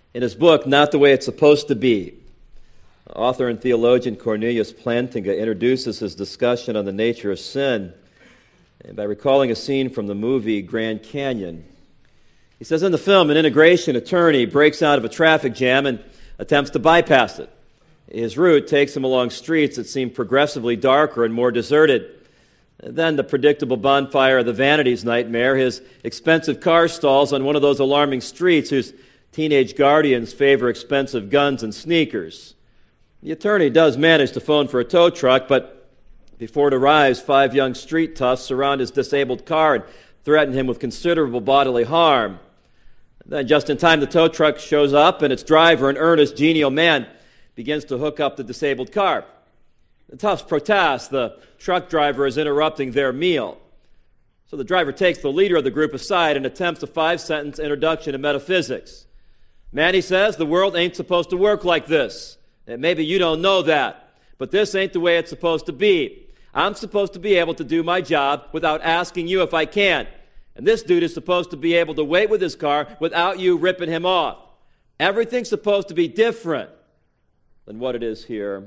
In his book, Not the Way It's Supposed to Be, author and theologian Cornelius Plantinga introduces his discussion on the nature of sin by recalling a scene from the movie Grand Canyon. He says, in the film, an immigration attorney breaks out of a traffic jam and attempts to bypass it. His route takes him along streets that seem progressively darker and more deserted. Then the predictable bonfire of the vanities nightmare, his expensive car stalls on one of those alarming streets whose teenage guardians favor expensive guns and sneakers. The attorney does manage to phone for a tow truck, but before it arrives, 5 young street toughs surround his disabled car and threaten him with considerable bodily harm. Then just in time, the tow truck shows up, and its driver, an earnest, genial man, begins to hook up the disabled car. The toughs protest. The truck driver is interrupting their meal. So the driver takes the leader of the group aside and attempts a 5-sentence introduction to metaphysics. Man, he says, the world ain't supposed to work like this. And maybe you don't know that, but this ain't the way it's supposed to be. I'm supposed to be able to do my job without asking you if I can. And this dude is supposed to be able to wait with his car without you ripping him off. Everything's supposed to be different than what it is here.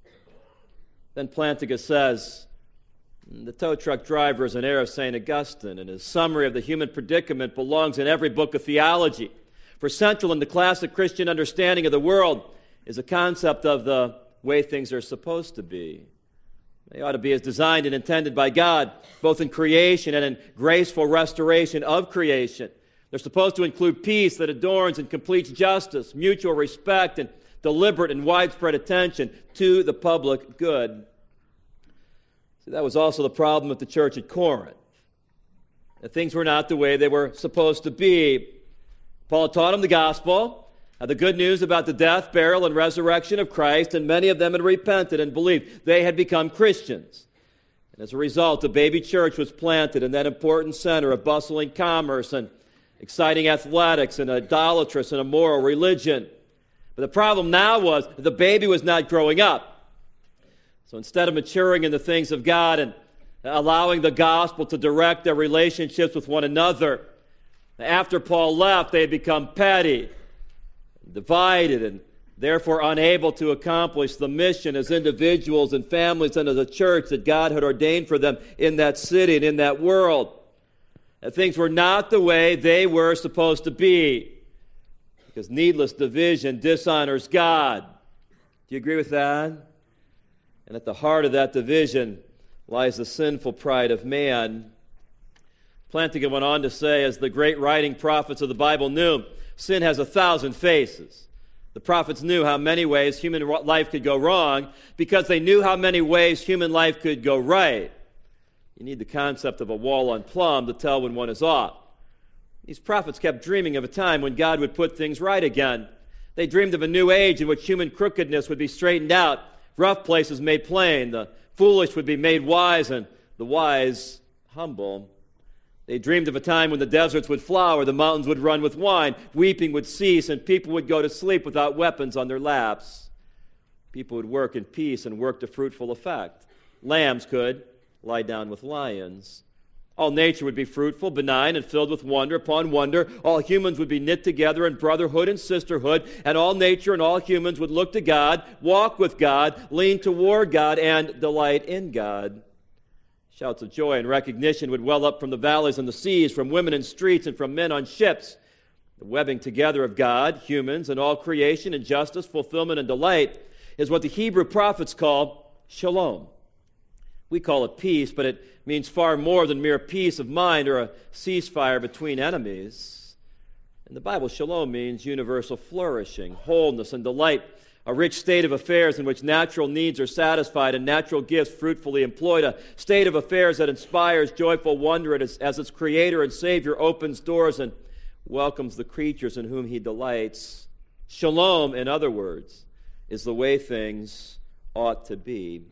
Then Plantinga says, the tow truck driver is an heir of St. Augustine, and his summary of the human predicament belongs in every book of theology. For central in the classic Christian understanding of the world is a concept of the way things are supposed to be. They ought to be as designed and intended by God, both in creation and in graceful restoration of creation. They're supposed to include peace that adorns and completes justice, mutual respect, and deliberate and widespread attention to the public good. See, that was also the problem with the church at Corinth. That things were not the way they were supposed to be. Paul taught them the gospel, the good news about the death, burial, and resurrection of Christ, and many of them had repented and believed. They had become Christians. And as a result, a baby church was planted in that important center of bustling commerce and exciting athletics and idolatrous and immoral religion. But the problem now was that the baby was not growing up. So instead of maturing in the things of God and allowing the gospel to direct their relationships with one another, after Paul left, they had become petty, divided, and therefore unable to accomplish the mission as individuals and families and as a church that God had ordained for them in that city and in that world. That things were not the way they were supposed to be, because needless division dishonors God. Do you agree with that? And at the heart of that division lies the sinful pride of man. Plantinga went on to say, as the great writing prophets of the Bible knew, sin has 1,000 faces. The prophets knew how many ways human life could go wrong because they knew how many ways human life could go right. You need the concept of a wall on plumb to tell when one is off. These prophets kept dreaming of a time when God would put things right again. They dreamed of a new age in which human crookedness would be straightened out, rough places made plain, the foolish would be made wise, and the wise humble. They dreamed of a time when the deserts would flower, the mountains would run with wine, weeping would cease, and people would go to sleep without weapons on their laps. People would work in peace and work to fruitful effect. Lambs could lie down with lions. All nature would be fruitful, benign, and filled with wonder upon wonder. All humans would be knit together in brotherhood and sisterhood, and all nature and all humans would look to God, walk with God, lean toward God, and delight in God. Shouts of joy and recognition would well up from the valleys and the seas, from women in streets and from men on ships. The webbing together of God, humans, and all creation in justice, fulfillment, and delight is what the Hebrew prophets call shalom. We call it peace, but it means far more than mere peace of mind or a ceasefire between enemies. In the Bible, shalom means universal flourishing, wholeness, and delight, a rich state of affairs in which natural needs are satisfied and natural gifts fruitfully employed, a state of affairs that inspires joyful wonder as its creator and Savior opens doors and welcomes the creatures in whom he delights. Shalom, in other words, is the way things ought to be.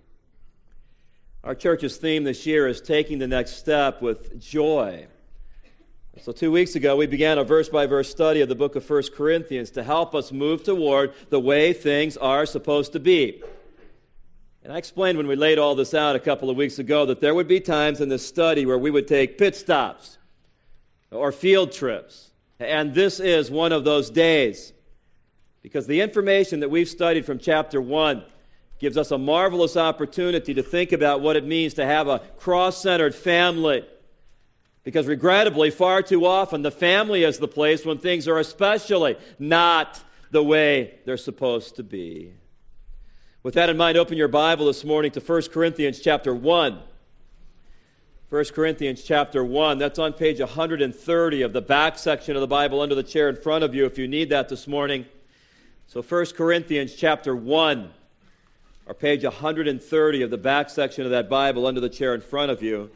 Our church's theme this year is taking the next step with joy. So 2 weeks ago, we began a verse-by-verse study of the book of 1 Corinthians to help us move toward the way things are supposed to be. And I explained when we laid all this out a couple of weeks ago that there would be times in this study where we would take pit stops or field trips. And this is one of those days. Because the information that we've studied from chapter 1 gives us a marvelous opportunity to think about what it means to have a cross-centered family. Because regrettably, far too often, the family is the place when things are especially not the way they're supposed to be. With that in mind, open your Bible this morning to 1 Corinthians chapter 1. 1 Corinthians chapter 1, that's on page 130 of the back section of the Bible under the chair in front of you if you need that this morning. So 1 Corinthians chapter 1, or page 130 of the back section of that Bible under the chair in front of you.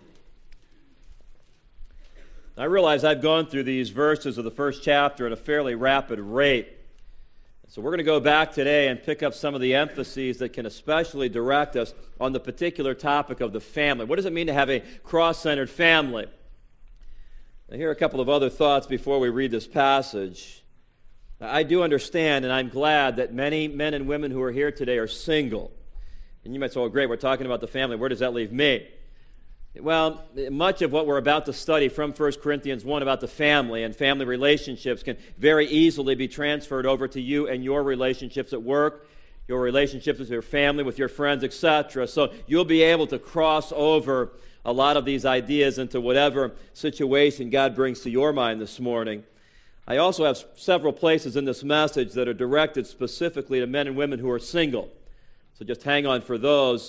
I realize I've gone through these verses of the first chapter at a fairly rapid rate. So we're going to go back today and pick up some of the emphases that can especially direct us on the particular topic of the family. What does it mean to have a cross-centered family? Now, here are a couple of other thoughts before we read this passage. I do understand, and I'm glad that many men and women who are here today are single. And you might say, oh, great, we're talking about the family. Where does that leave me? Well, much of what we're about to study from 1 Corinthians 1 about the family and family relationships can very easily be transferred over to you and your relationships at work, your relationships with your family, with your friends, etc. So you'll be able to cross over a lot of these ideas into whatever situation God brings to your mind this morning. I also have several places in this message that are directed specifically to men and women who are single. So just hang on for those.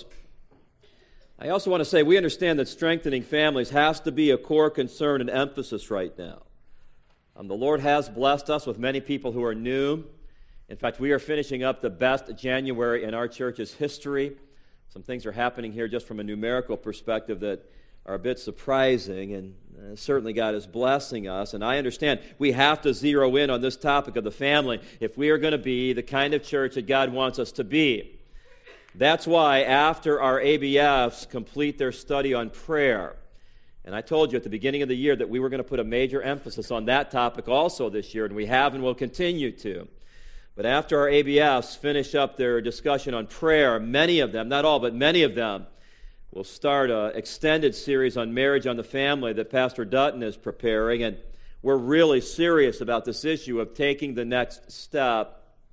I also want to say we understand that strengthening families has to be a core concern and emphasis right now. The Lord has blessed us with many people who are new. In fact, we are finishing up the best January in our church's history. Some things are happening here just from a numerical perspective that are a bit surprising, and certainly God is blessing us. And I understand we have to zero in on this topic of the family if we are going to be the kind of church that God wants us to be. That's why after our ABFs complete their study on prayer, and I told you at the beginning of the year that we were going to put a major emphasis on that topic also this year, and we have and will continue to. But after our ABFs finish up their discussion on prayer, many of them, not all, but many of them, will start an extended series on marriage on the family that Pastor Dutton is preparing, and we're really serious about this issue of taking the next step.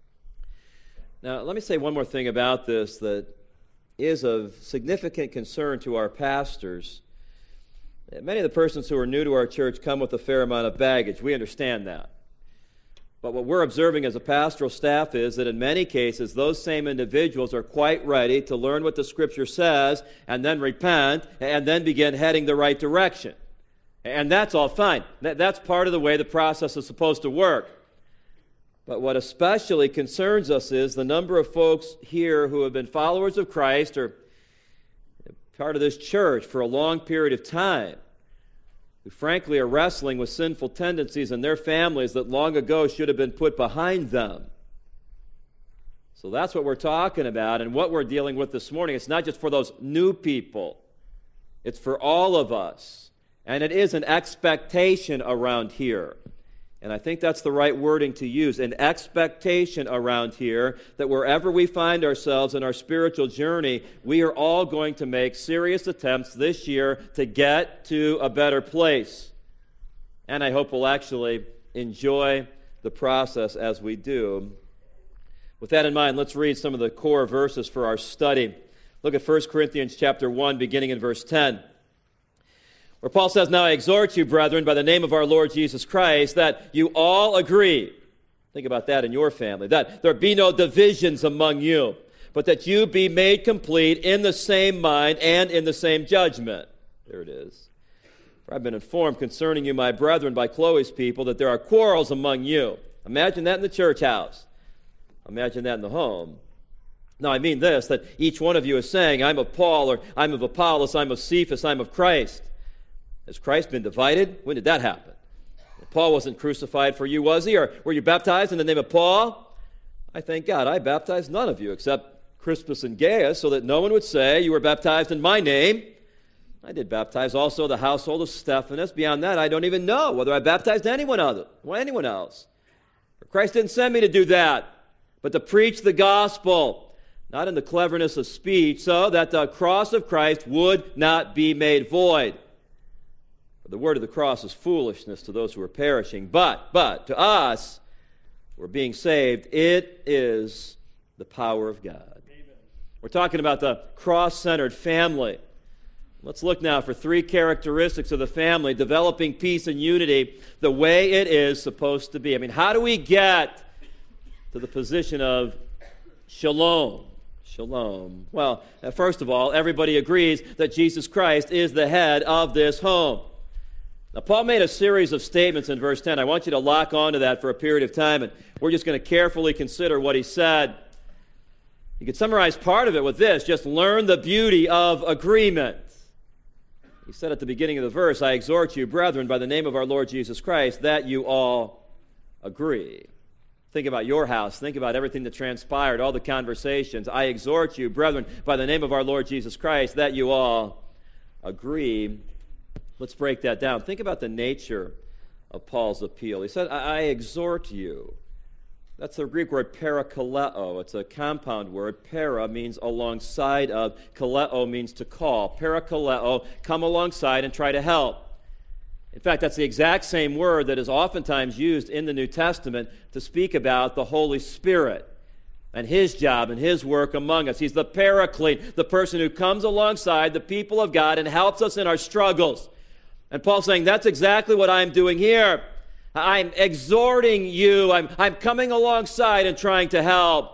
Now, let me say one more thing about this that is of significant concern to our pastors. Many of the persons who are new to our church come with a fair amount of baggage. We understand that. But what we're observing as a pastoral staff is that in many cases, those same individuals are quite ready to learn what the Scripture says and then repent and then begin heading the right direction. And that's all fine. That's part of the way the process is supposed to work. But what especially concerns us is the number of folks here who have been followers of Christ or part of this church for a long period of time, who frankly are wrestling with sinful tendencies in their families that long ago should have been put behind them. So that's what we're talking about, and what we're dealing with this morning. It's not just for those new people. It's for all of us. And it is an expectation around here. And I think that's the right wording to use, an expectation around here that wherever we find ourselves in our spiritual journey, we are all going to make serious attempts this year to get to a better place. And I hope we'll actually enjoy the process as we do. With that in mind, let's read some of the core verses for our study. Look at 1 Corinthians chapter 1, beginning in verse 10. Where Paul says, "Now I exhort you, brethren, by the name of our Lord Jesus Christ, that you all agree." Think about that in your family. "That there be no divisions among you, but that you be made complete in the same mind and in the same judgment." There it is. "For I've been informed concerning you, my brethren, by Chloe's people, that there are quarrels among you." Imagine that in the church house. Imagine that in the home. Now I mean this, that each one of you is saying, "I'm of Paul," or "I'm of Apollos," "I'm of Cephas," "I'm of Christ." Has Christ been divided? When did that happen? Paul wasn't crucified for you, was he? Or were you baptized in the name of Paul? I thank God I baptized none of you except Crispus and Gaius, so that no one would say you were baptized in my name. I did baptize also the household of Stephanas. Beyond that, I don't even know whether I baptized anyone else. For Christ didn't send me to do that, but to preach the gospel, not in the cleverness of speech, so that the cross of Christ would not be made void. For the word of the cross is foolishness to those who are perishing, but to us we're being saved, it is the power of God. Amen. We're talking about the cross-centered family. Let's look now for three characteristics of the family developing peace and unity the way it is supposed to be. I mean, how do we get to the position of shalom? Shalom. Well, first of all, everybody agrees that Jesus Christ is the head of this home. Now, Paul made a series of statements in verse 10. I want you to lock onto that for a period of time, and we're just going to carefully consider what he said. You could summarize part of it with this: just learn the beauty of agreement. He said at the beginning of the verse, I exhort you, brethren, by the name of our Lord Jesus Christ, that you all agree. Think about your house. Think about everything that transpired, all the conversations. I exhort you, brethren, by the name of our Lord Jesus Christ, that you all agree. Let's break that down. Think about the nature of Paul's appeal. He said, I exhort you. That's the Greek word parakaleo. It's a compound word. Para means alongside of. Kaleo means to call. Parakaleo, come alongside and try to help. In fact, that's the exact same word that is oftentimes used in the New Testament to speak about the Holy Spirit and his job and his work among us. He's the paraclete, the person who comes alongside the people of God and helps us in our struggles. And Paul's saying, that's exactly what I'm doing here. I'm exhorting you. I'm coming alongside and trying to help.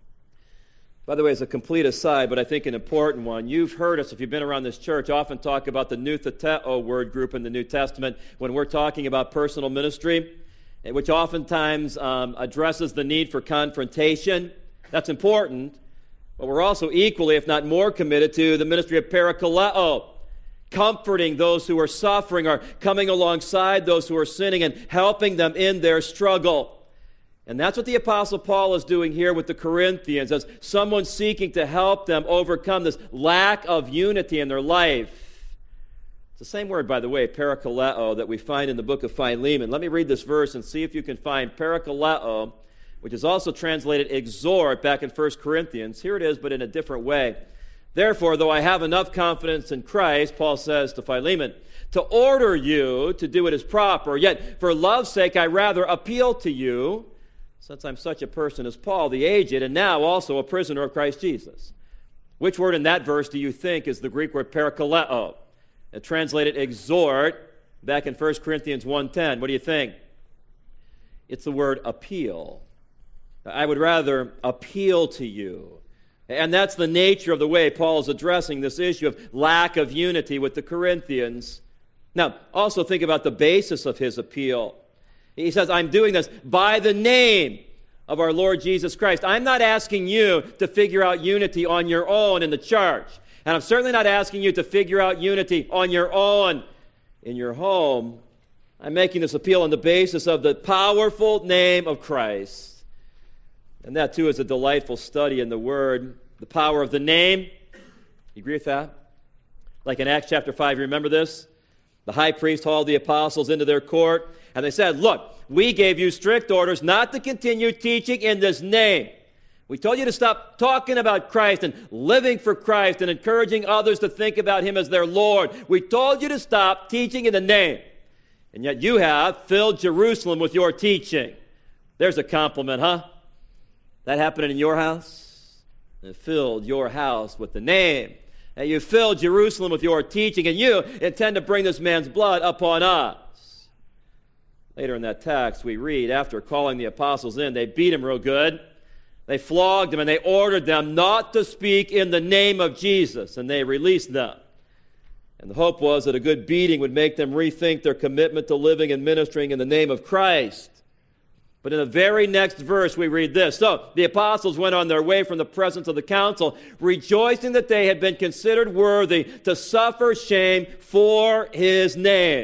By the way, as a complete aside, but I think an important one, you've heard us, if you've been around this church, often talk about the nutheteo word group in the New Testament when we're talking about personal ministry, which oftentimes addresses the need for confrontation. That's important. But we're also equally, if not more, committed to the ministry of parakaleo, comforting those who are suffering or coming alongside those who are sinning and helping them in their struggle. And that's what the Apostle Paul is doing here with the Corinthians, as someone seeking to help them overcome this lack of unity in their life. It's the same word, by the way, parakaleo, that we find in the book of Philemon. Let me read this verse and see if you can find parakaleo, which is also translated exhort back in 1 Corinthians. Here it is, but in a different way. Therefore, though I have enough confidence in Christ, Paul says to Philemon, to order you to do what is proper, yet for love's sake I rather appeal to you, since I'm such a person as Paul, the aged, and now also a prisoner of Christ Jesus. Which word in that verse do you think is the Greek word parakaleo? And translated exhort back in 1 Corinthians 1:10. What do you think? It's the word appeal. I would rather appeal to you. And that's the nature of the way Paul is addressing this issue of lack of unity with the Corinthians. Now, also think about the basis of his appeal. He says, I'm doing this by the name of our Lord Jesus Christ. I'm not asking you to figure out unity on your own in the church. And I'm certainly not asking you to figure out unity on your own in your home. I'm making this appeal on the basis of the powerful name of Christ. And that, too, is a delightful study in the Word. The power of the name. You agree with that? Like in Acts chapter 5, you remember this? The high priest hauled the apostles into their court, and they said, look, we gave you strict orders not to continue teaching in this name. We told you to stop talking about Christ and living for Christ and encouraging others to think about Him as their Lord. We told you to stop teaching in the name. And yet you have filled Jerusalem with your teaching. There's a compliment, huh? That happening in your house? And filled your house with the name. And you filled Jerusalem with your teaching, and you intend to bring this man's blood upon us. Later in that text, we read, after calling the apostles in, they beat him real good. They flogged him, and they ordered them not to speak in the name of Jesus, and they released them. And the hope was that a good beating would make them rethink their commitment to living and ministering in the name of Christ. But in the very next verse, we read this. So the apostles went on their way from the presence of the council, rejoicing that they had been considered worthy to suffer shame for his name.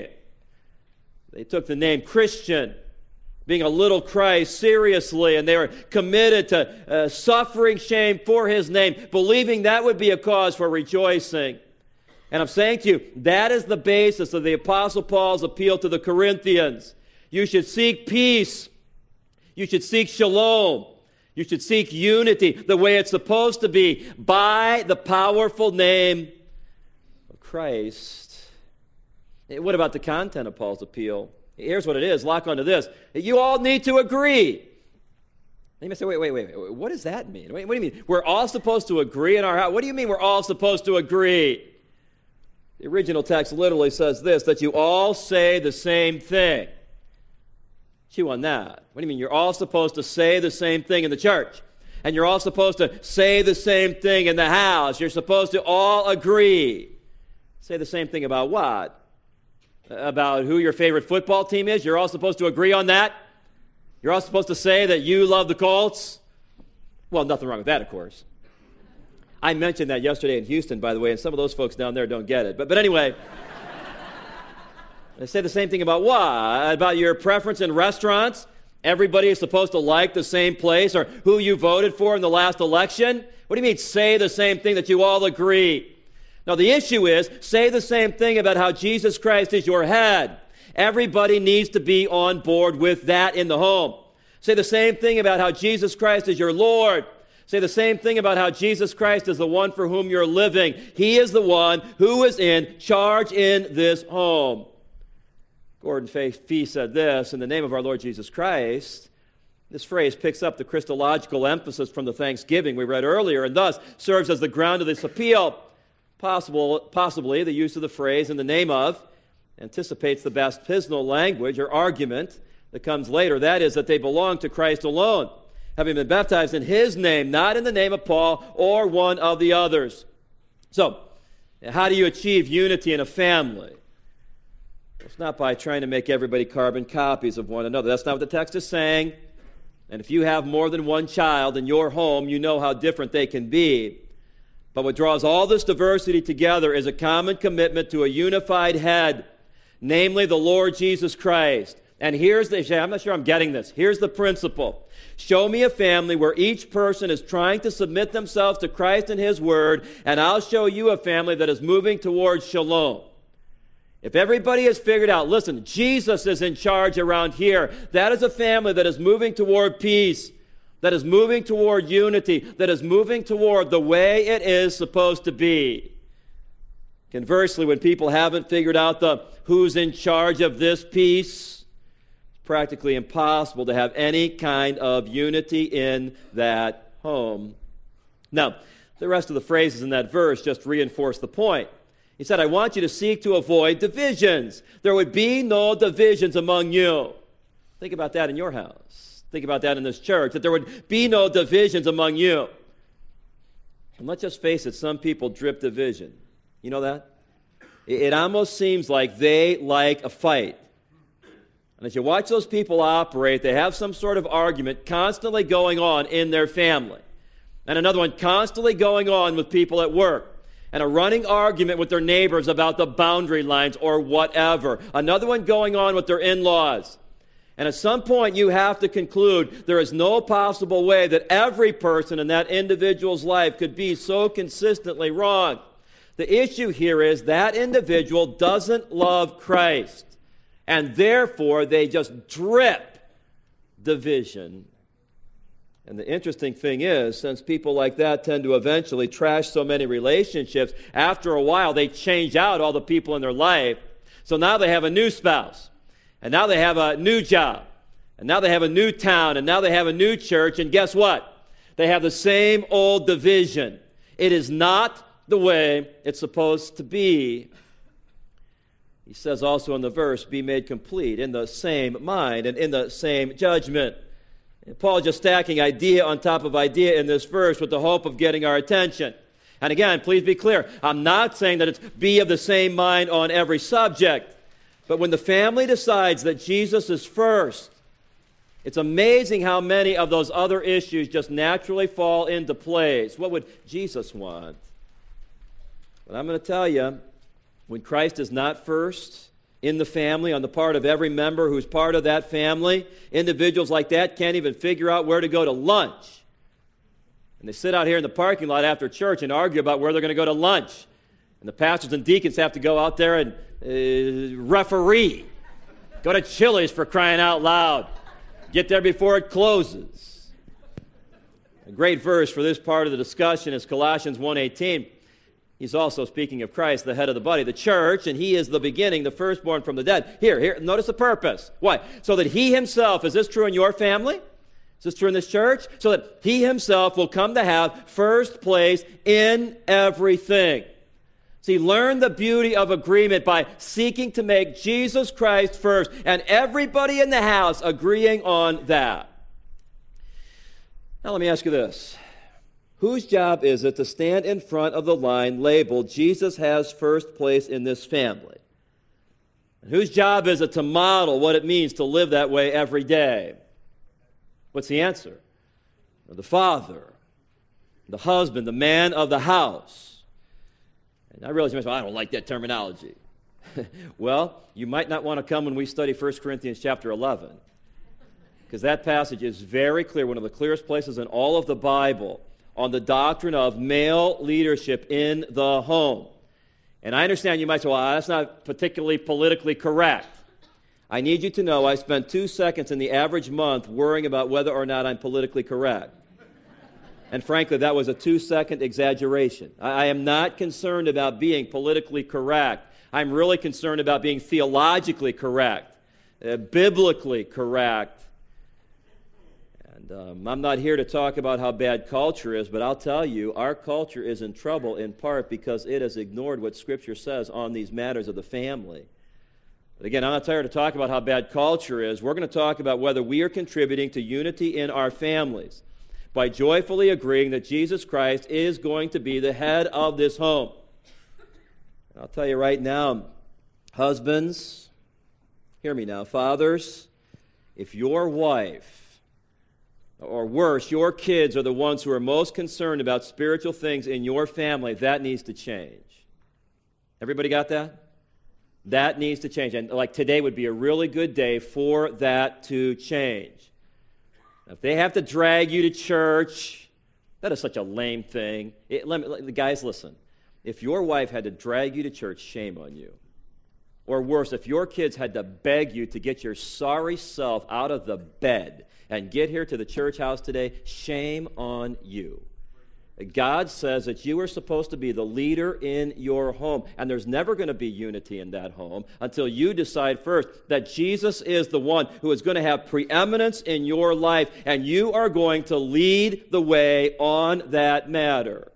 They took the name Christian, being a little Christ, seriously, and they were committed to suffering shame for his name, believing that would be a cause for rejoicing. And I'm saying to you, that is the basis of the Apostle Paul's appeal to the Corinthians. You should seek peace. You should seek shalom. You should seek unity the way it's supposed to be by the powerful name of Christ. What about the content of Paul's appeal? Here's what it is. Lock onto this. You all need to agree. And you may say, wait, what does that mean? What do you mean? We're all supposed to agree in our house? What do you mean we're all supposed to agree? The original text literally says this, that you all say the same thing. Chew on that. What do you mean? You're all supposed to say the same thing in the church. And you're all supposed to say the same thing in the house. You're supposed to all agree. Say the same thing about what? About who your favorite football team is? You're all supposed to agree on that? You're all supposed to say that you love the Colts? Well, nothing wrong with that, of course. I mentioned that yesterday in Houston, by the way, and some of those folks down there don't get it. But anyway, I say the same thing about what? About your preference in restaurants? Everybody is supposed to like the same place, or who you voted for in the last election? What do you mean, say the same thing, that you all agree? Now, the issue is, say the same thing about how Jesus Christ is your head. Everybody needs to be on board with that in the home. Say the same thing about how Jesus Christ is your Lord. Say the same thing about how Jesus Christ is the one for whom you're living. He is the one who is in charge in this home. Gordon Fee said this, in the name of our Lord Jesus Christ. This phrase picks up the Christological emphasis from the thanksgiving we read earlier, and thus serves as the ground of this appeal. Possibly the use of the phrase in the name of anticipates the baptismal language or argument that comes later. That is, that they belong to Christ alone, having been baptized in His name, not in the name of Paul or one of the others. So, how do you achieve unity in a family? It's not by trying to make everybody carbon copies of one another. That's not what the text is saying. And if you have more than one child in your home, you know how different they can be. But what draws all this diversity together is a common commitment to a unified head, namely the Lord Jesus Christ. And here's the, I'm not sure I'm getting this. Here's the principle. Show me a family where each person is trying to submit themselves to Christ and His Word, and I'll show you a family that is moving towards shalom. If everybody has figured out, listen, Jesus is in charge around here, that is a family that is moving toward peace, that is moving toward unity, that is moving toward the way it is supposed to be. Conversely, when people haven't figured out the who's in charge of this peace, it's practically impossible to have any kind of unity in that home. Now, the rest of the phrases in that verse just reinforce the point. He said, I want you to seek to avoid divisions. There would be no divisions among you. Think about that in your house. Think about that in this church, that there would be no divisions among you. And let's just face it, some people drip division. You know that? It almost seems like they like a fight. And as you watch those people operate, they have some sort of argument constantly going on in their family. And another one constantly going on with people at work. And a running argument with their neighbors about the boundary lines or whatever. Another one going on with their in-laws. And at some point you have to conclude there is no possible way that every person in that individual's life could be so consistently wrong. The issue here is that individual doesn't love Christ. And therefore they just drip division. And the interesting thing is, since people like that tend to eventually trash so many relationships, after a while they change out all the people in their life. So now they have a new spouse, and now they have a new job, and now they have a new town, and now they have a new church, and guess what? They have the same old division. It is not the way it's supposed to be. He says also in the verse, be made complete in the same mind and in the same judgment. Paul just stacking idea on top of idea in this verse with the hope of getting our attention. And again, please be clear, I'm not saying that it's be of the same mind on every subject. But when the family decides that Jesus is first, it's amazing how many of those other issues just naturally fall into place. What would Jesus want? But I'm going to tell you, when Christ is not first in the family, on the part of every member who's part of that family, individuals like that can't even figure out where to go to lunch. And they sit out here in the parking lot after church and argue about where they're going to go to lunch. And the pastors and deacons have to go out there and referee. Go to Chili's, for crying out loud. Get there before it closes. A great verse for this part of the discussion is Colossians 1:18. He's also speaking of Christ, the head of the body, the church, and He is the beginning, the firstborn from the dead. Here, notice the purpose. Why? So that He Himself, is this true in your family? Is this true in this church? So that he himself will come to have first place in everything. See, learn the beauty of agreement by seeking to make Jesus Christ first, and everybody in the house agreeing on that. Now let me ask you this. Whose job is it to stand in front of the line labeled, Jesus has first place in this family? And whose job is it to model what it means to live that way every day? What's the answer? The father, the husband, the man of the house. And I realize you might say, well, I don't like that terminology. Well, you might not want to come when we study 1 Corinthians chapter 11, because that passage is very clear, one of the clearest places in all of the Bible, on the doctrine of male leadership in the home. And I understand you might say, well, that's not particularly politically correct. I need you to know I spent 2 seconds in the average month worrying about whether or not I'm politically correct. And frankly, that was a 2-second exaggeration. I am not concerned about being politically correct. I'm really concerned about being theologically correct, biblically correct. I'm not here to talk about how bad culture is, but I'll tell you, our culture is in trouble in part because it has ignored what Scripture says on these matters of the family. But again, I'm not tired to talk about how bad culture is. We're going to talk about whether we are contributing to unity in our families by joyfully agreeing that Jesus Christ is going to be the head of this home. And I'll tell you right now, husbands, hear me now, fathers, if your wife, or worse, your kids are the ones who are most concerned about spiritual things in your family, that needs to change. Everybody got that? That needs to change. And like today would be a really good day for that to change. If they have to drag you to church, that is such a lame thing. Guys, listen. If your wife had to drag you to church, shame on you. Or worse, if your kids had to beg you to get your sorry self out of the bed and get here to the church house today, shame on you. God says that you are supposed to be the leader in your home, and there's never going to be unity in that home until you decide first that Jesus is the one who is going to have preeminence in your life, and you are going to lead the way on that matter.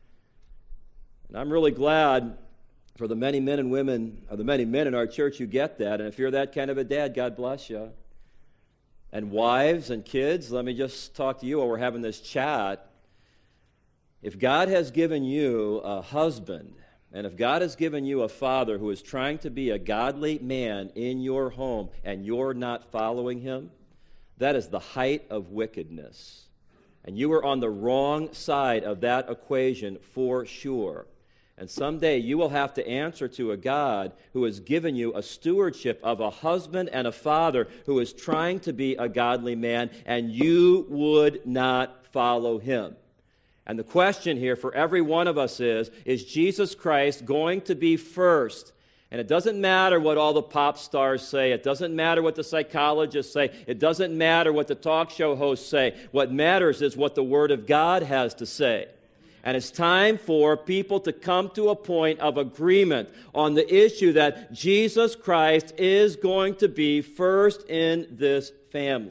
And I'm really glad for the many men and women, or the many men in our church who get that, and if you're that kind of a dad, God bless you. And wives and kids, let me just talk to you while we're having this chat. If God has given you a husband, and if God has given you a father who is trying to be a godly man in your home, and you're not following him, that is the height of wickedness. And you are on the wrong side of that equation for sure. And someday you will have to answer to a God who has given you a stewardship of a husband and a father who is trying to be a godly man, and you would not follow him. And the question here for every one of us is Jesus Christ going to be first? And it doesn't matter what all the pop stars say. It doesn't matter what the psychologists say. It doesn't matter what the talk show hosts say. What matters is what the Word of God has to say. And it's time for people to come to a point of agreement on the issue that Jesus Christ is going to be first in this family.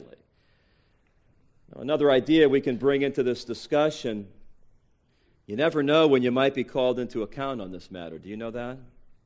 Now, another idea we can bring into this discussion, you never know when you might be called into account on this matter. Do you know that?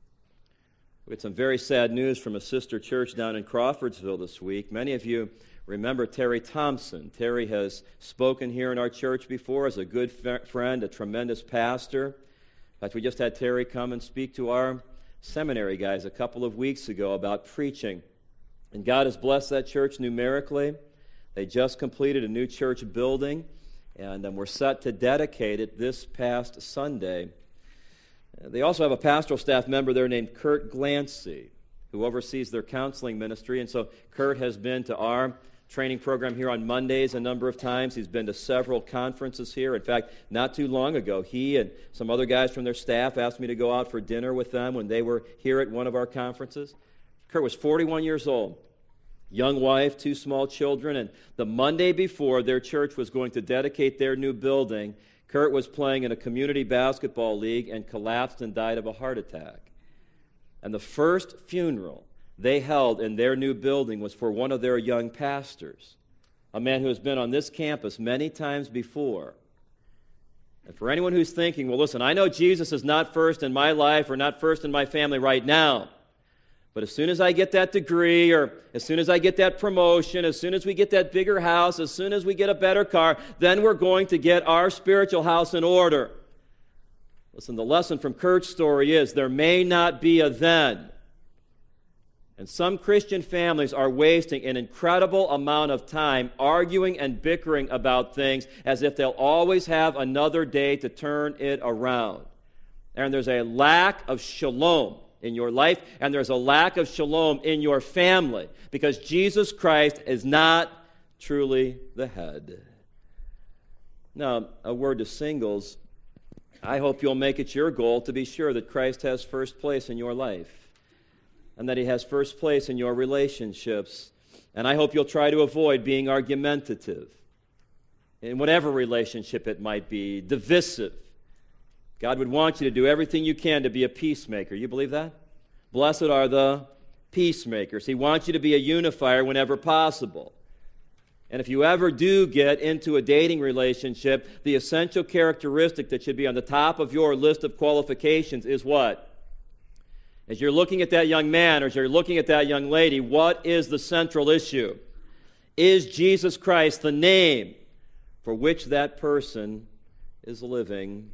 We had some very sad news from a sister church down in Crawfordsville this week. Many of you remember Terry Thompson. Terry has spoken here in our church before as a good friend, a tremendous pastor. In fact, we just had Terry come and speak to our seminary guys a couple of weeks ago about preaching. And God has blessed that church numerically. They just completed a new church building, and we're set to dedicate it this past Sunday. They also have a pastoral staff member there named Kurt Glancy, who oversees their counseling ministry. And so Kurt has been to our training program here on Mondays a number of times. He's been to several conferences here. In fact, not too long ago, he and some other guys from their staff asked me to go out for dinner with them when they were here at one of our conferences. Kurt was 41 years old, young wife, 2 small children, and the Monday before their church was going to dedicate their new building, Kurt was playing in a community basketball league and collapsed and died of a heart attack. And the first funeral they held in their new building was for one of their young pastors. a man who has been on this campus many times before. And for anyone who's thinking, well, listen, I know Jesus is not first in my life or not first in my family right now, but as soon as I get that degree, or as soon as I get that promotion, as soon as we get that bigger house, as soon as we get a better car, then we're going to get our spiritual house in order. Listen, the lesson from Kurt's story is there may not be a then. And some Christian families are wasting an incredible amount of time arguing and bickering about things as if they'll always have another day to turn it around. And there's a lack of shalom in your life, and there's a lack of shalom in your family because Jesus Christ is not truly the head. Now, a word to singles. I hope you'll make it your goal to be sure that Christ has first place in your life and that he has first place in your relationships. And I hope you'll try to avoid being argumentative in whatever relationship it might be, divisive. God would want you to do everything you can to be a peacemaker. You believe that? Blessed are the peacemakers. He wants you to be a unifier whenever possible. And if you ever do get into a dating relationship, the essential characteristic that should be on the top of your list of qualifications is what? As you're looking at that young man or as you're looking at that young lady, what is the central issue? Is Jesus Christ the name for which that person is living?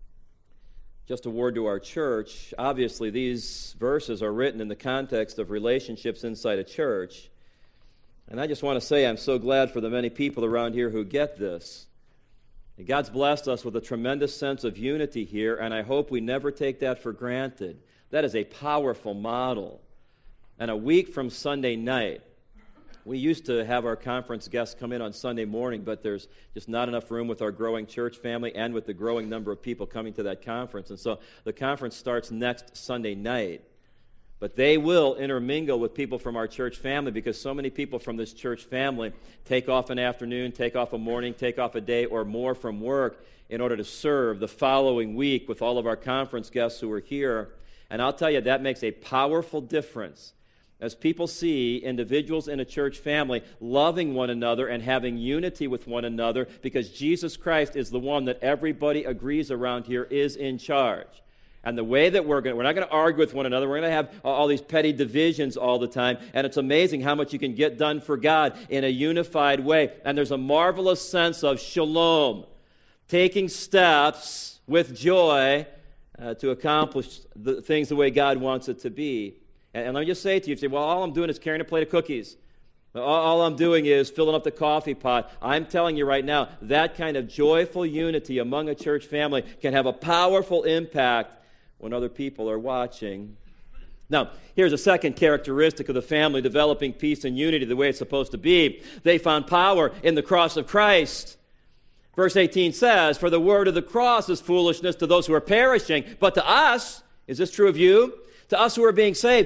Just a word to our church. Obviously, these verses are written in the context of relationships inside a church. And I just want to say I'm so glad for the many people around here who get this. And God's blessed us with a tremendous sense of unity here, and I hope we never take that for granted. That is a powerful model. And a week from Sunday night, we used to have our conference guests come in on Sunday morning, but there's just not enough room with our growing church family and with the growing number of people coming to that conference. And so the conference starts next Sunday night. But they will intermingle with people from our church family because so many people from this church family take off an afternoon, take off a morning, take off a day or more from work in order to serve the following week with all of our conference guests who are here. And I'll tell you, that makes a powerful difference as people see individuals in a church family loving one another and having unity with one another because Jesus Christ is the one that everybody agrees around here is in charge. And the way that we're not going to argue with one another. We're going to have all these petty divisions all the time. And it's amazing how much you can get done for God in a unified way. And there's a marvelous sense of shalom, taking steps with joy to accomplish the things the way God wants it to be. And let me just say to you, say, well, all I'm doing is carrying a plate of cookies. All I'm doing is filling up the coffee pot. I'm telling you right now, that kind of joyful unity among a church family can have a powerful impact when other people are watching. Now, here's a second characteristic of the family developing peace and unity the way it's supposed to be. They found power in the cross of Christ. Verse 18 says, "For the word of the cross is foolishness to those who are perishing, but to us," is this true of you? To us who are being saved,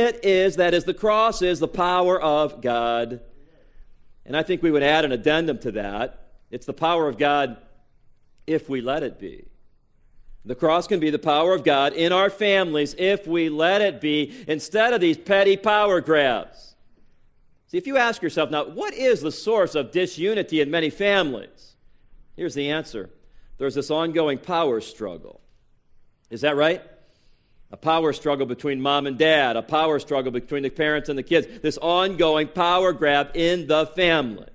the cross is the power of God. And I think we would add an addendum to that. It's the power of God if we let it be. The cross can be the power of God in our families if we let it be, instead of these petty power grabs. See, if you ask yourself now, what is the source of disunity in many families? Here's the answer. There's this ongoing power struggle. Is that right? A power struggle between mom and dad, a power struggle between the parents and the kids, this ongoing power grab in the family.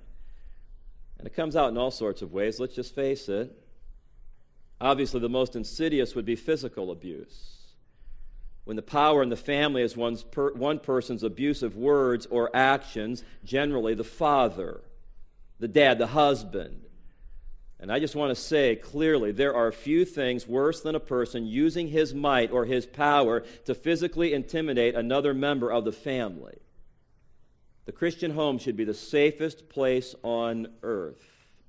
And it comes out in all sorts of ways, let's just face it. Obviously, the most insidious would be physical abuse. When the power in the family is one person's abusive words or actions, generally the father, the dad, the husband. And I just want to say clearly, there are few things worse than a person using his might or his power to physically intimidate another member of the family. The Christian home should be the safest place on earth.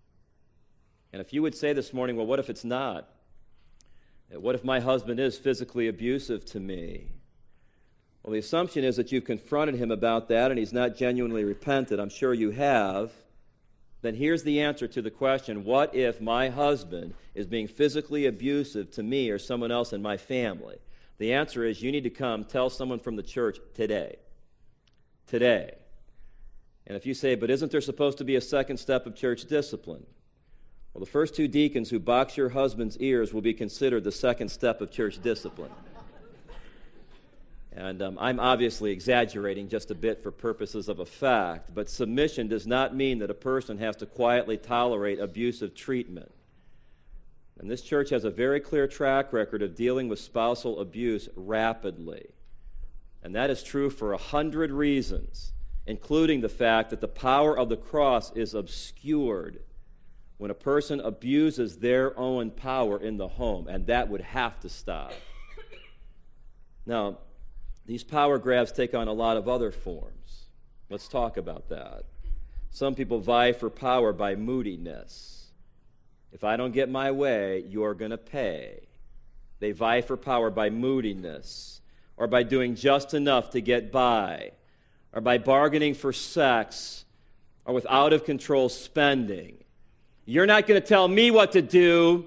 And if you would say this morning, well, what if it's not? What if my husband is physically abusive to me? Well, the assumption is that you've confronted him about that and he's not genuinely repented. I'm sure you have. Then here's the answer to the question, what if my husband is being physically abusive to me or someone else in my family? The answer is you need to come tell someone from the church today. Today. And if you say, but isn't there supposed to be a second step of church discipline? Well, the first two deacons who box your husband's ears will be considered the second step of church discipline. And I'm obviously exaggerating just a bit for purposes of effect, but submission does not mean that a person has to quietly tolerate abusive treatment. And this church has a very clear track record of dealing with spousal abuse rapidly. And that is true for 100 reasons, including the fact that the power of the cross is obscured when a person abuses their own power in the home, and that would have to stop. Now, these power grabs take on a lot of other forms. Let's talk about that. Some people vie for power by moodiness. If I don't get my way, you're going to pay. They vie for power by moodiness, or by doing just enough to get by, or by bargaining for sex, or with out-of-control spending. You're not going to tell me what to do.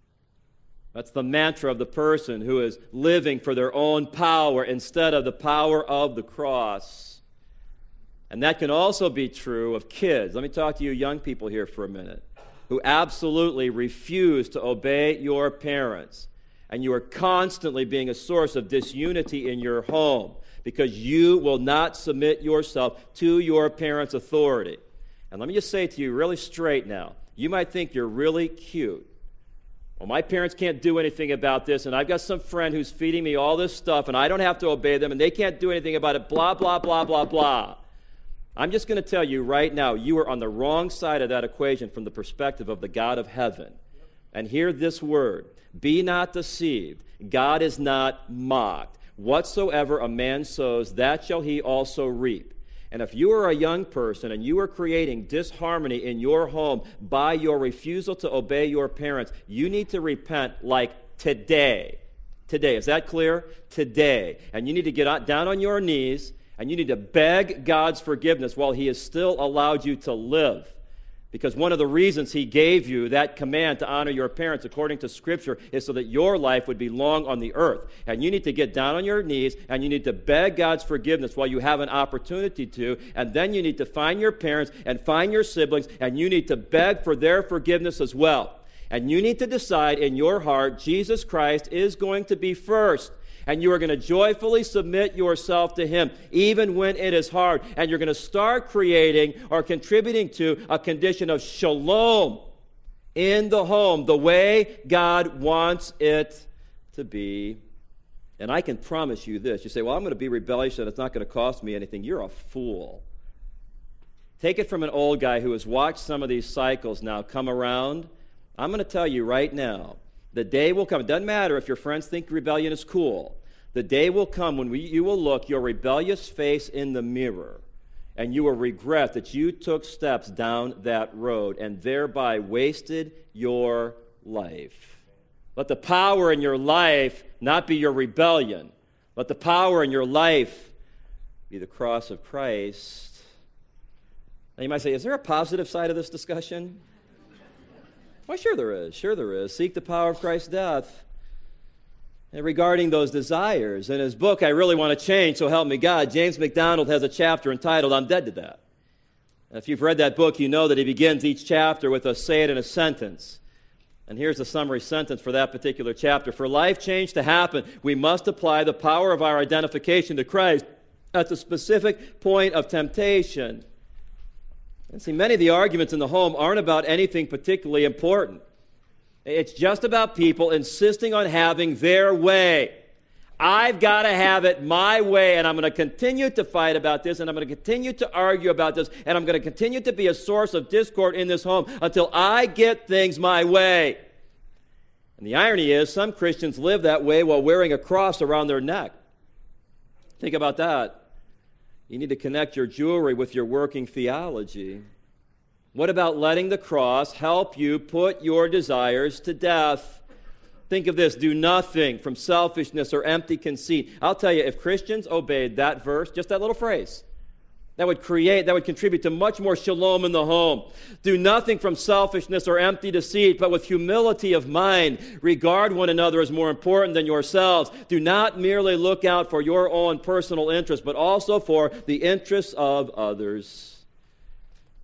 That's the mantra of the person who is living for their own power instead of the power of the cross. And that can also be true of kids. Let me talk to you young people here for a minute, who absolutely refuse to obey your parents. And you are constantly being a source of disunity in your home because you will not submit yourself to your parents' authority. And let me just say to you really straight now, you might think you're really cute. Well, my parents can't do anything about this, and I've got some friend who's feeding me all this stuff, and I don't have to obey them, and they can't do anything about it, blah, blah, blah, blah, blah. I'm just going to tell you right now, you are on the wrong side of that equation from the perspective of the God of heaven. And hear this word, be not deceived. God is not mocked. Whatsoever a man sows, that shall he also reap. And if you are a young person and you are creating disharmony in your home by your refusal to obey your parents, you need to repent like today. Today. Is that clear? Today. And you need to get down on your knees and you need to beg God's forgiveness while he has still allowed you to live. Because one of the reasons he gave you that command to honor your parents according to Scripture is so that your life would be long on the earth. And you need to get down on your knees and you need to beg God's forgiveness while you have an opportunity to. And then you need to find your parents and find your siblings and you need to beg for their forgiveness as well. And you need to decide in your heart, Jesus Christ is going to be first. And you are going to joyfully submit yourself to him, even when it is hard. And you're going to start creating or contributing to a condition of shalom in the home, the way God wants it to be. And I can promise you this. You say, well, I'm going to be rebellious and it's not going to cost me anything. You're a fool. Take it from an old guy who has watched some of these cycles now come around. I'm going to tell you right now, the day will come. It doesn't matter if your friends think rebellion is cool. The day will come when you will look your rebellious face in the mirror and you will regret that you took steps down that road and thereby wasted your life. Let the power in your life not be your rebellion. Let the power in your life be the cross of Christ. Now you might say, is there a positive side of this discussion? Well, sure there is. Sure there is. Seek the power of Christ's death. And regarding those desires, in his book, I Really Want to Change, So Help Me God, James MacDonald has a chapter entitled, I'm Dead to That. And if you've read that book, you know that he begins each chapter with a say it in a sentence. And here's the summary sentence for that particular chapter. For life change to happen, we must apply the power of our identification to Christ at the specific point of temptation. And see, many of the arguments in the home aren't about anything particularly important. It's just about people insisting on having their way. I've got to have it my way, and I'm going to continue to fight about this, and I'm going to continue to argue about this, and I'm going to continue to be a source of discord in this home until I get things my way. And the irony is, some Christians live that way while wearing a cross around their neck. Think about that. You need to connect your jewelry with your working theology. What about letting the cross help you put your desires to death? Think of this, do nothing from selfishness or empty conceit. I'll tell you, if Christians obeyed that verse, just that little phrase, that would contribute to much more shalom in the home. Do nothing from selfishness or empty deceit, but with humility of mind. Regard one another as more important than yourselves. Do not merely look out for your own personal interests, but also for the interests of others.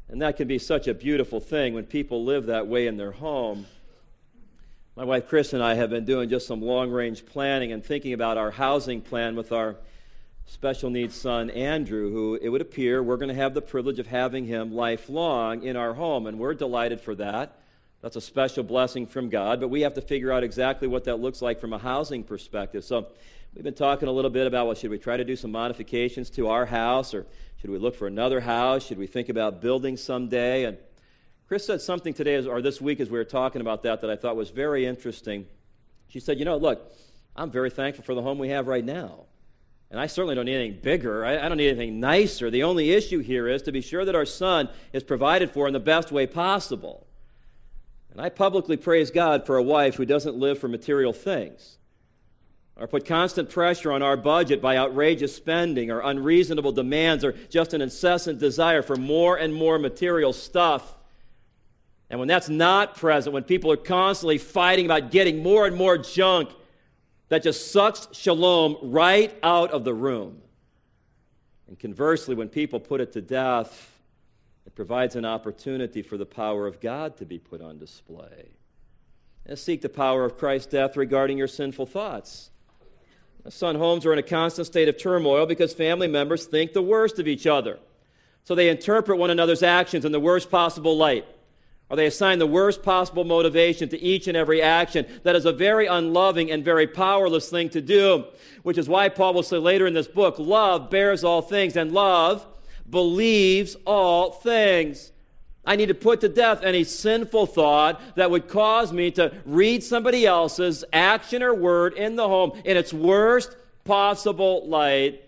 And that can be such a beautiful thing when people live that way in their home. My wife Chris and I have been doing just some long-range planning and thinking about our housing plan with our special needs son Andrew, who it would appear we're going to have the privilege of having him lifelong in our home, and we're delighted for that. That's a special blessing from God, but we have to figure out exactly what that looks like from a housing perspective. So we've been talking a little bit about, well, should we try to do some modifications to our house, or should we look for another house? Should we think about building someday? And Chris said something today, or this week as we were talking about that I thought was very interesting. She said, look, I'm very thankful for the home we have right now. And I certainly don't need anything bigger. I don't need anything nicer. The only issue here is to be sure that our son is provided for in the best way possible. And I publicly praise God for a wife who doesn't live for material things, or put constant pressure on our budget by outrageous spending or unreasonable demands or just an incessant desire for more and more material stuff. And when that's not present, when people are constantly fighting about getting more and more junk, that just sucks shalom right out of the room. And conversely, when people put it to death, it provides an opportunity for the power of God to be put on display. And seek the power of Christ's death regarding your sinful thoughts. Son, homes are in a constant state of turmoil because family members think the worst of each other. So they interpret one another's actions in the worst possible light, or they assign the worst possible motivation to each and every action. That is a very unloving and very powerless thing to do, which is why Paul will say later in this book, love bears all things, and love believes all things. I need to put to death any sinful thought that would cause me to read somebody else's action or word in the home in its worst possible light.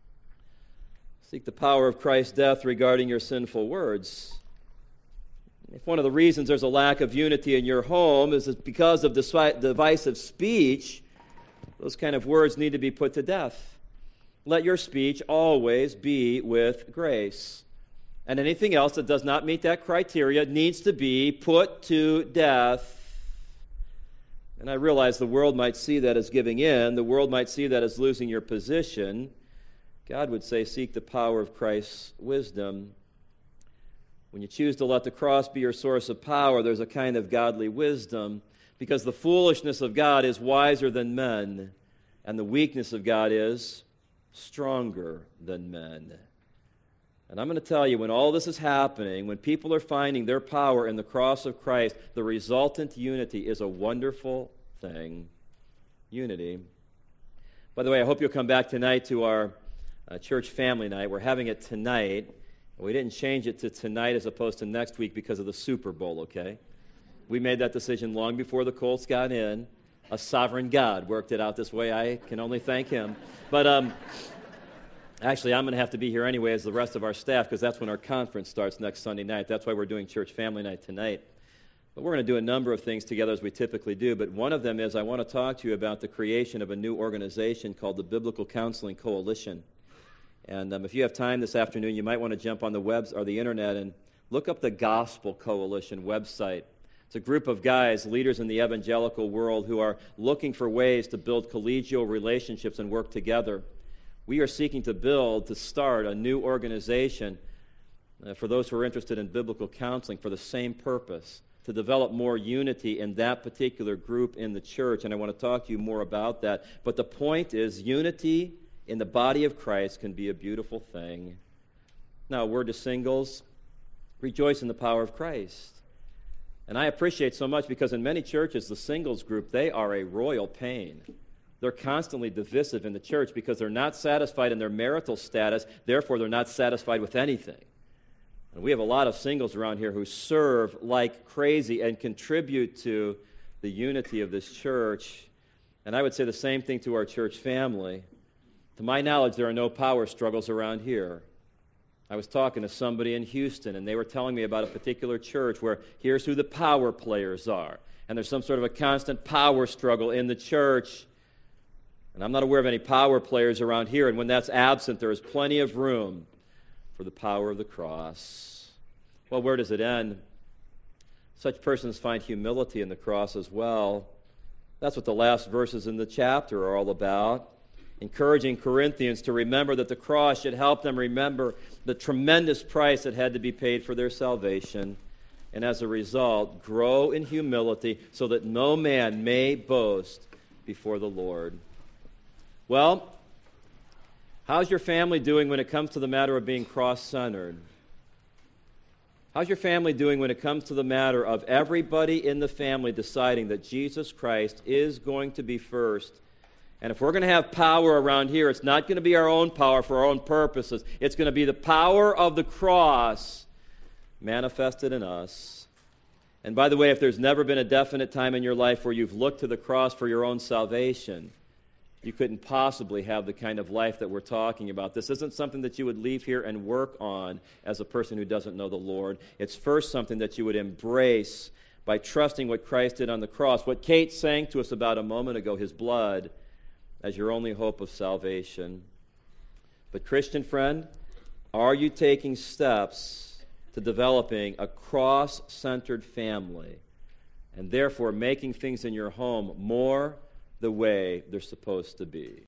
Seek the power of Christ's death regarding your sinful words. If one of the reasons there's a lack of unity in your home is because of divisive speech, those kind of words need to be put to death. Let your speech always be with grace. And anything else that does not meet that criteria needs to be put to death. And I realize the world might see that as giving in. The world might see that as losing your position. God would say, seek the power of Christ's wisdom. When you choose to let the cross be your source of power, there's a kind of godly wisdom, because the foolishness of God is wiser than men, and the weakness of God is stronger than men. And I'm going to tell you, when all this is happening, when people are finding their power in the cross of Christ, the resultant unity is a wonderful thing. Unity. By the way, I hope you'll come back tonight to our church family night. We're having it tonight. We didn't change it to tonight as opposed to next week because of the Super Bowl, okay? We made that decision long before the Colts got in. A sovereign God worked it out this way. I can only thank him. But actually, I'm going to have to be here anyway as the rest of our staff, because that's when our conference starts next Sunday night. That's why we're doing church family night tonight. But we're going to do a number of things together as we typically do. But one of them is I want to talk to you about the creation of a new organization called the Biblical Counseling Coalition. And if you have time this afternoon, you might want to jump on the web or the internet and look up the Gospel Coalition website. It's a group of guys, leaders in the evangelical world, who are looking for ways to build collegial relationships and work together. We are seeking to start a new organization for those who are interested in biblical counseling for the same purpose, to develop more unity in that particular group in the church. And I want to talk to you more about that. But the point is, unity in the body of Christ can be a beautiful thing. Now, a word to singles, rejoice in the power of Christ. And I appreciate so much, because in many churches, the singles group, they are a royal pain. They're constantly divisive in the church because they're not satisfied in their marital status, therefore they're not satisfied with anything. And we have a lot of singles around here who serve like crazy and contribute to the unity of this church. And I would say the same thing to our church family. To my knowledge, there are no power struggles around here. I was talking to somebody in Houston, and they were telling me about a particular church where here's who the power players are. And there's some sort of a constant power struggle in the church. And I'm not aware of any power players around here, and when that's absent, there is plenty of room for the power of the cross. Well, where does it end? Such persons find humility in the cross as well. That's what the last verses in the chapter are all about. encouraging Corinthians to remember that the cross should help them remember the tremendous price that had to be paid for their salvation, and as a result, grow in humility so that no man may boast before the Lord. Well, how's your family doing when it comes to the matter of being cross-centered? How's your family doing when it comes to the matter of everybody in the family deciding that Jesus Christ is going to be first? And if we're going to have power around here, it's not going to be our own power for our own purposes. It's going to be the power of the cross manifested in us. And by the way, if there's never been a definite time in your life where you've looked to the cross for your own salvation, you couldn't possibly have the kind of life that we're talking about. This isn't something that you would leave here and work on as a person who doesn't know the Lord. It's first something that you would embrace by trusting what Christ did on the cross. What Kate sang to us about a moment ago, his blood, as your only hope of salvation. But Christian friend, are you taking steps to developing a cross-centered family and therefore making things in your home more the way they're supposed to be?